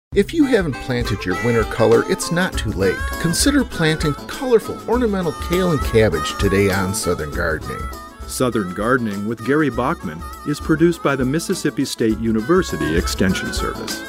If you haven't planted your winter color, it's not too late. Consider planting colorful ornamental kale and cabbage today on Southern Gardening. Southern Gardening with Gary Bachman is produced by the Mississippi State University Extension Service.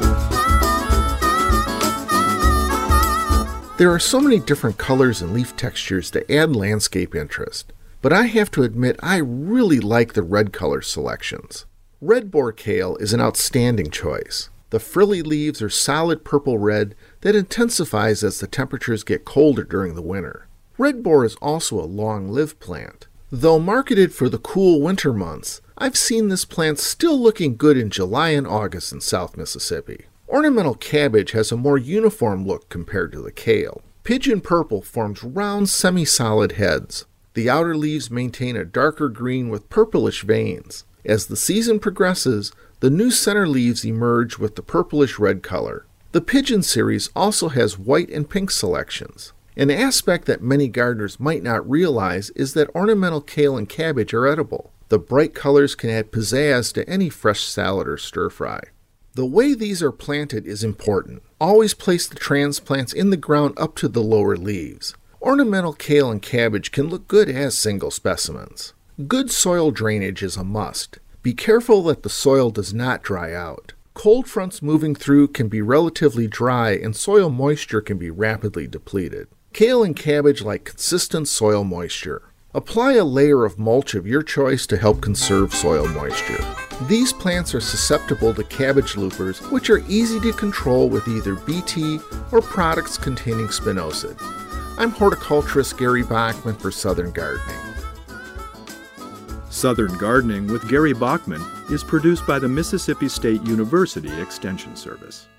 There are so many different colors and leaf textures to add landscape interest, but I have to admit I really like the red color selections. Red boar kale is an outstanding choice. The frilly leaves are solid purple red that intensifies as the temperatures get colder during the winter. Red boar is also a long-lived plant. Though marketed for the cool winter months, I've seen this plant still looking good in July and August in South Mississippi. Ornamental cabbage has a more uniform look compared to the kale. Pigeon purple forms round, semi-solid heads. The outer leaves maintain a darker green with purplish veins. As the season progresses, the new center leaves emerge with the purplish red color. The pigeon series also has white and pink selections. An aspect that many gardeners might not realize is that ornamental kale and cabbage are edible. The bright colors can add pizzazz to any fresh salad or stir-fry. The way these are planted is important. Always place the transplants in the ground up to the lower leaves. Ornamental kale and cabbage can look good as single specimens. Good soil drainage is a must. Be careful that the soil does not dry out. Cold fronts moving through can be relatively dry and soil moisture can be rapidly depleted. Kale and cabbage like consistent soil moisture. Apply a layer of mulch of your choice to help conserve soil moisture. These plants are susceptible to cabbage loopers, which are easy to control with either BT or products containing spinosad. I'm horticulturist Gary Bachman for Southern Gardening. Southern Gardening with Gary Bachman is produced by the Mississippi State University Extension Service.